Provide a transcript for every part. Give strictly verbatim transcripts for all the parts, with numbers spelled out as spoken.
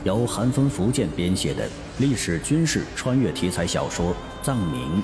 由韩风福建编写的历史军事穿越题材小说《藏民》。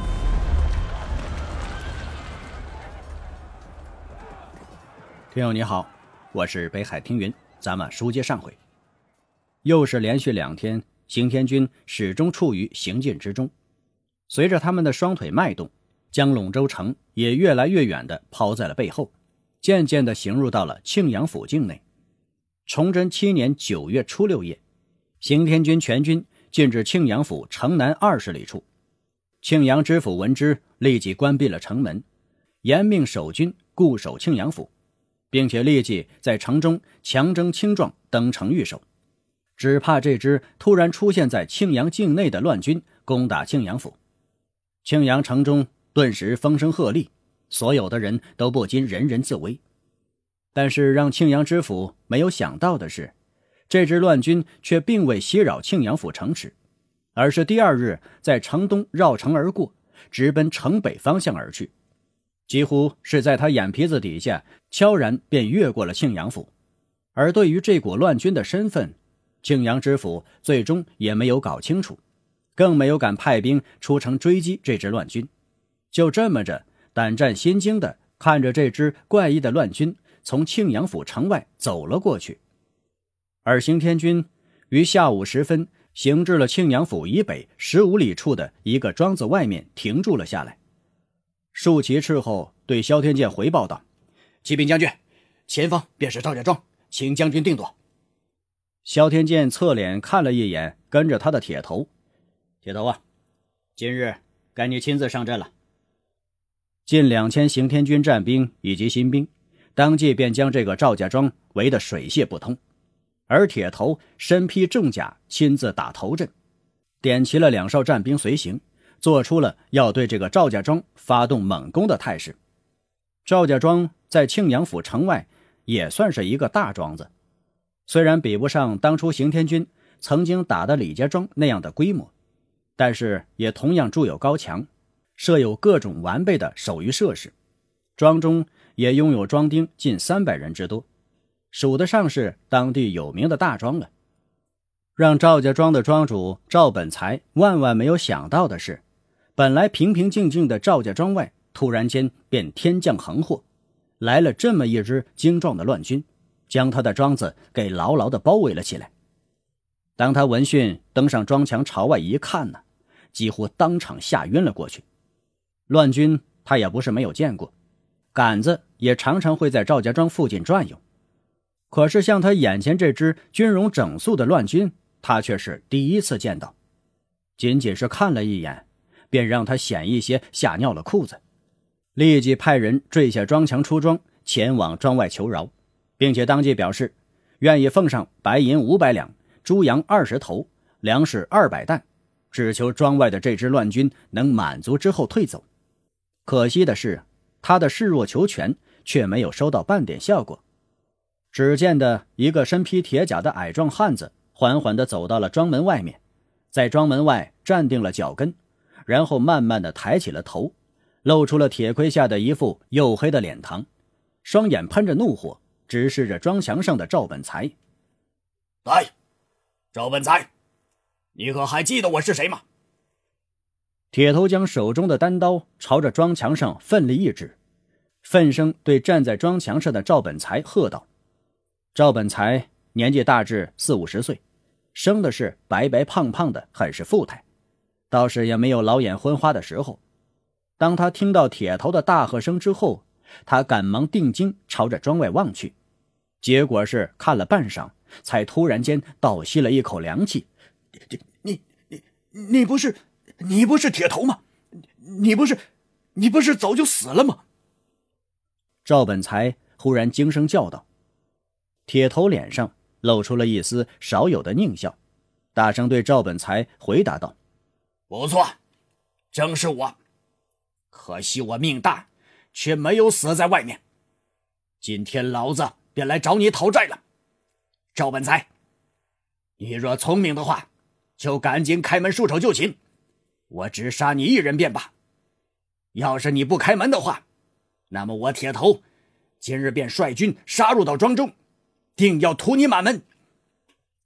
听友你好，我是北海听云，咱们书接上回。又是连续两天，刑天军始终处于行进之中。随着他们的双腿迈动，将陇州城也越来越远地抛在了背后，渐渐地行入到了庆阳府境内。崇祯七年九月初六夜，刑天军全军进至庆阳府城南二十里处。庆阳知府闻之，立即关闭了城门，严命守军固守庆阳府，并且立即在城中强征青壮登城御守，只怕这支突然出现在庆阳境内的乱军攻打庆阳府。庆阳城中顿时风声鹤唳，所有的人都不禁人人自危。但是让庆阳知府没有想到的是，这支乱军却并未袭扰庆阳府城池，而是第二日在城东绕城而过，直奔城北方向而去，几乎是在他眼皮子底下悄然便越过了庆阳府。而对于这股乱军的身份，庆阳知府最终也没有搞清楚，更没有敢派兵出城追击这支乱军，就这么着胆战心惊地看着这支怪异的乱军从庆阳府城外走了过去。而刑天军于下午时分行至了庆阳府以北十五里处的一个庄子外面停住了下来，竖旗斥候对萧天剑回报道：启禀将军，前方便是赵家庄，请将军定夺。萧天剑侧脸看了一眼跟着他的铁头，铁头啊，今日该你亲自上阵了。近两千刑天军战兵以及新兵当即便将这个赵家庄围得水泄不通，而铁头身披重甲亲自打头阵，点齐了两哨战兵随行，做出了要对这个赵家庄发动猛攻的态势。赵家庄在庆阳府城外也算是一个大庄子，虽然比不上当初刑天军曾经打的李家庄那样的规模，但是也同样筑有高墙，设有各种完备的守御设施，庄中也拥有庄丁近三百人之多，数得上是当地有名的大庄了。让赵家庄的庄主赵本才万万没有想到的是，本来平平静静的赵家庄外突然间便天降横祸，来了这么一支精壮的乱军，将他的庄子给牢牢地包围了起来。当他闻讯登上庄墙朝外一看呢，几乎当场吓晕了过去。乱军他也不是没有见过，杆子也常常会在赵家庄附近转悠，可是像他眼前这支军容整肃的乱军，他却是第一次见到。仅仅是看了一眼，便让他险一些吓尿了裤子，立即派人坠下庄墙出庄，前往庄外求饶，并且当即表示愿意奉上白银五百两、猪羊二十头、粮食二百担，只求庄外的这支乱军能满足之后退走。可惜的是，他的示弱求全却没有收到半点效果。只见的一个身披铁甲的矮壮汉子缓缓地走到了庄门外面，在庄门外站定了脚跟，然后慢慢地抬起了头，露出了铁盔下的一副黝黑的脸庞，双眼喷着怒火，直视着庄墙上的赵本才。 来，赵本才，你可还记得我是谁吗？ 铁头将手中的单刀朝着庄墙上奋力一指，愤声对站在庄墙上的赵本才喝道。赵本才年纪大致四五十岁，生的是白白胖胖的，很是富态，倒是也没有老眼昏花的时候。当他听到铁头的大喝声之后，他赶忙定睛朝着庄外望去，结果是看了半晌，才突然间倒吸了一口凉气。 你你你不是你不是铁头吗？你不是你不是早就死了吗？ 赵本才忽然惊声叫道。铁头脸上露出了一丝少有的狞笑，大声对赵本才回答道： 不错，正是我，可惜我命大，却没有死在外面。今天老子便来找你讨债了。赵本才，你若聪明的话，就赶紧开门束手就擒，我只杀你一人便罢。要是你不开门的话，那么我铁头今日便率军杀入到庄中，定要屠你满门。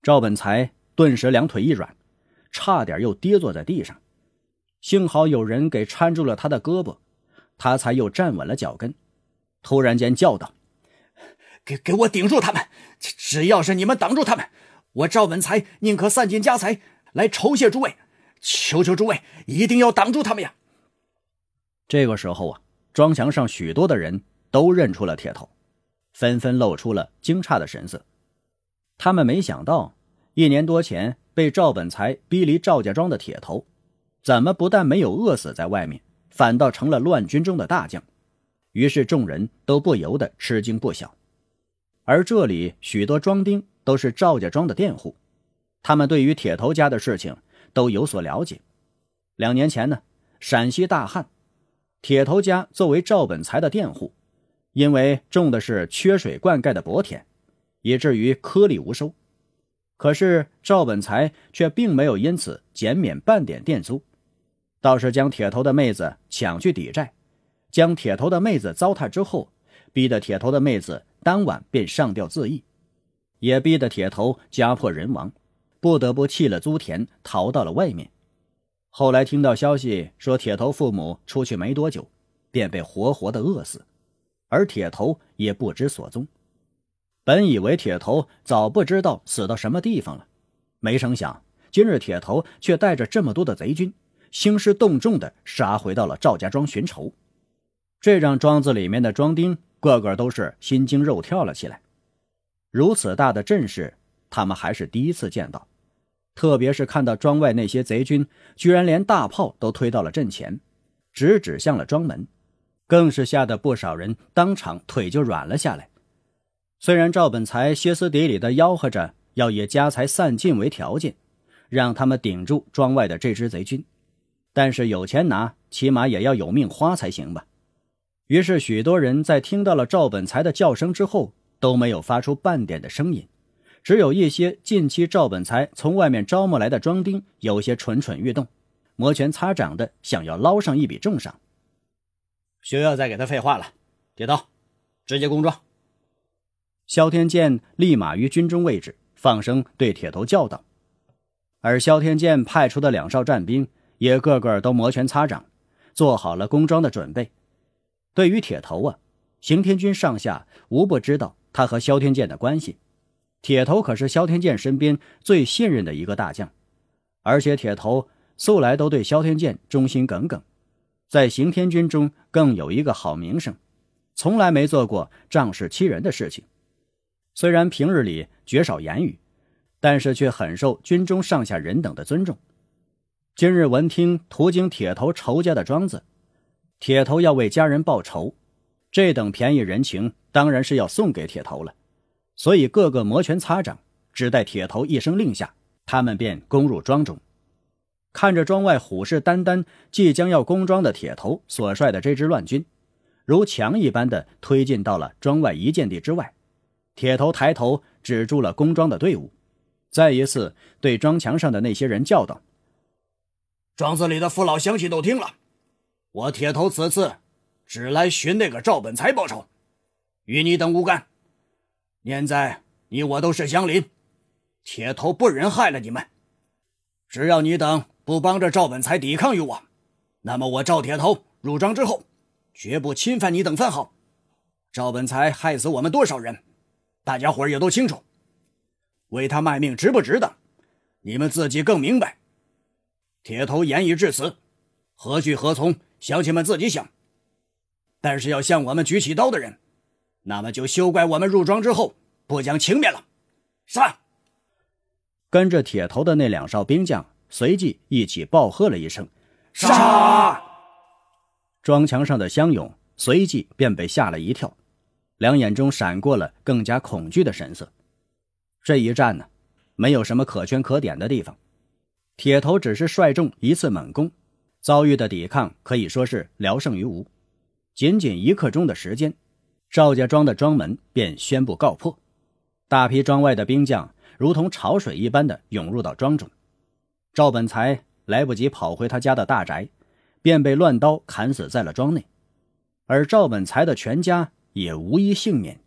赵本才顿时两腿一软，差点又跌坐在地上。幸好有人给搀住了他的胳膊，他才又站稳了脚跟。突然间叫道： 给给我顶住他们！只要是你们挡住他们，我赵本才宁可散尽家财来酬谢诸位，求求诸位一定要挡住他们呀！ 这个时候啊，庄墙上许多的人都认出了铁头，纷纷露出了惊诧的神色。他们没想到，一年多前被赵本才逼离赵家庄的铁头，怎么不但没有饿死在外面，反倒成了乱军中的大将。于是众人都不由得吃惊不小。而这里许多庄丁都是赵家庄的佃户，他们对于铁头家的事情都有所了解。两年前呢，陕西大旱，铁头家作为赵本才的佃户，因为种的是缺水灌溉的薄田，以至于颗粒无收。可是赵本才却并没有因此减免半点佃租，倒是将铁头的妹子抢去抵债，将铁头的妹子糟蹋之后，逼得铁头的妹子当晚便上吊自缢，也逼得铁头家破人亡，不得不弃了租田逃到了外面。后来听到消息说铁头父母出去没多久，便被活活的饿死，而铁头也不知所踪。本以为铁头早不知道死到什么地方了，没成想今日铁头却带着这么多的贼军，兴师动众地杀回到了赵家庄寻仇。这让庄子里面的庄丁个个都是心惊肉跳了起来。如此大的阵势，他们还是第一次见到，特别是看到庄外那些贼军居然连大炮都推到了阵前，直指向了庄门，更是吓得不少人当场腿就软了下来。虽然赵本才歇斯底里地吆喝着要以家财散尽为条件，让他们顶住庄外的这支贼军，但是有钱拿，起码也要有命花才行吧。于是许多人在听到了赵本才的叫声之后，都没有发出半点的声音，只有一些近期赵本才从外面招募来的庄丁有些蠢蠢欲动，摩拳擦掌的想要捞上一笔重赏。 休要再给他废话了，铁头，直接攻庄。 萧天剑立马于军中位置放声对铁头叫道，而萧天剑派出的两哨战兵也个个都摩拳擦掌，做好了攻庄的准备。对于铁头啊，刑天军上下无不知道他和萧天剑的关系。铁头可是萧天剑身边最信任的一个大将，而且铁头素来都对萧天剑忠心耿耿，在刑天军中更有一个好名声，从来没做过仗势欺人的事情。虽然平日里绝少言语，但是却很受军中上下人等的尊重。今日闻听途经铁头仇家的庄子，铁头要为家人报仇，这等便宜人情当然是要送给铁头了，所以个个摩拳擦掌，只待铁头一声令下，他们便攻入庄中。看着庄外虎视眈眈即将要攻庄的铁头所率的这支乱军，如墙一般的推进到了庄外一箭地之外。铁头抬头止住了攻庄的队伍，再一次对庄墙上的那些人叫道： 庄子里的父老乡亲都听了，我铁头此次只来寻那个赵本才报仇，与你等无干。念在你我都是乡邻，铁头不忍害了你们，只要你等不帮着赵本才抵抗于我，那么我赵铁头入庄之后绝不侵犯你等分毫。赵本才害死我们多少人，大家伙儿也都清楚，为他卖命值不值得，你们自己更明白。铁头言已至此，何去何从，乡亲们自己想。但是要向我们举起刀的人，那么就休怪我们入庄之后不讲情面了。杀！ 跟着铁头的那两哨兵将随即一起暴喝了一声： 杀！ 庄墙上的乡勇随即便被吓了一跳，两眼中闪过了更加恐惧的神色。这一战呢，没有什么可圈可点的地方。铁头只是率众一次猛攻，遭遇的抵抗可以说是聊胜于无。仅仅一刻钟的时间，赵家庄的庄门便宣布告破，大批庄外的兵将如同潮水一般的涌入到庄中。赵本才来不及跑回他家的大宅，便被乱刀砍死在了庄内，而赵本才的全家也无一幸免，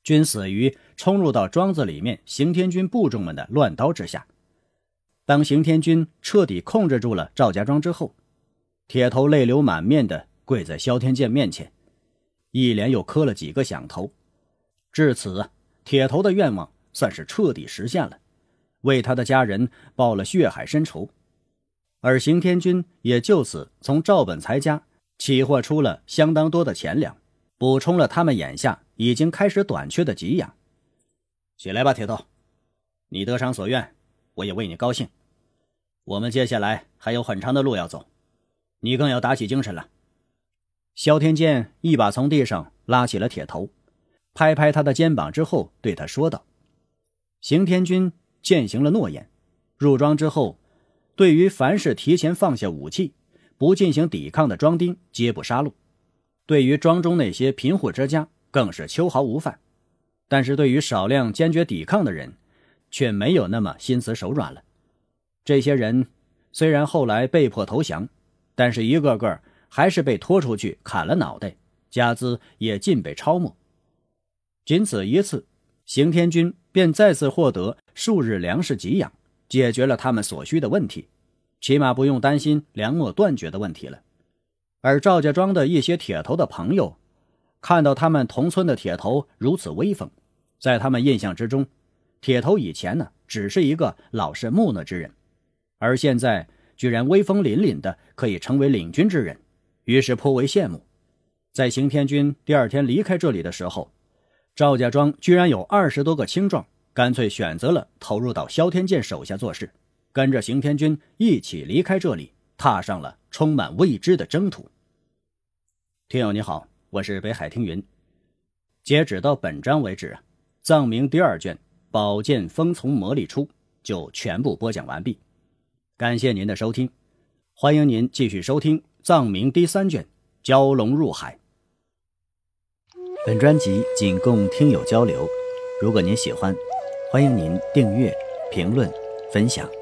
均死于冲入到庄子里面刑天军部众们的乱刀之下。当刑天军彻底控制住了赵家庄之后，铁头泪流满面地跪在萧天剑面前，一连又磕了几个响头。至此，铁头的愿望算是彻底实现了，为他的家人报了血海深仇。而刑天军也就此从赵本才家起获出了相当多的钱粮，补充了他们眼下已经开始短缺的给养。起来吧，铁头，你得偿所愿，我也为你高兴。我们接下来还有很长的路要走，你更要打起精神了。萧天剑一把从地上拉起了铁头，拍拍他的肩膀之后对他说道。刑天军践行了诺言，入庄之后，对于凡是提前放下武器不进行抵抗的庄丁皆不杀戮，对于庄中那些贫户之家更是秋毫无犯。但是对于少量坚决抵抗的人却没有那么心慈手软了。这些人虽然后来被迫投降，但是一个个还是被拖出去砍了脑袋，家资也尽被抄没。仅此一次，刑天军便再次获得数日粮食给养，解决了他们所需的问题，起码不用担心粮秣断绝的问题了。而赵家庄的一些铁头的朋友看到他们同村的铁头如此威风，在他们印象之中，铁头以前呢只是一个老实木讷之人，而现在居然威风凛凛的可以成为领军之人，于是颇为羡慕。在刑天军第二天离开这里的时候，赵家庄居然有二十多个青壮干脆选择了投入到萧天剑手下做事，跟着刑天军一起离开这里，踏上了充满未知的征途。听友你好，我是北海听云。截止到本章为止，藏明第二卷宝剑锋从魔力出就全部播讲完毕，感谢您的收听，欢迎您继续收听藏明第三卷蛟龙入海。本专辑仅供听友交流，如果您喜欢，欢迎您订阅、评论、分享。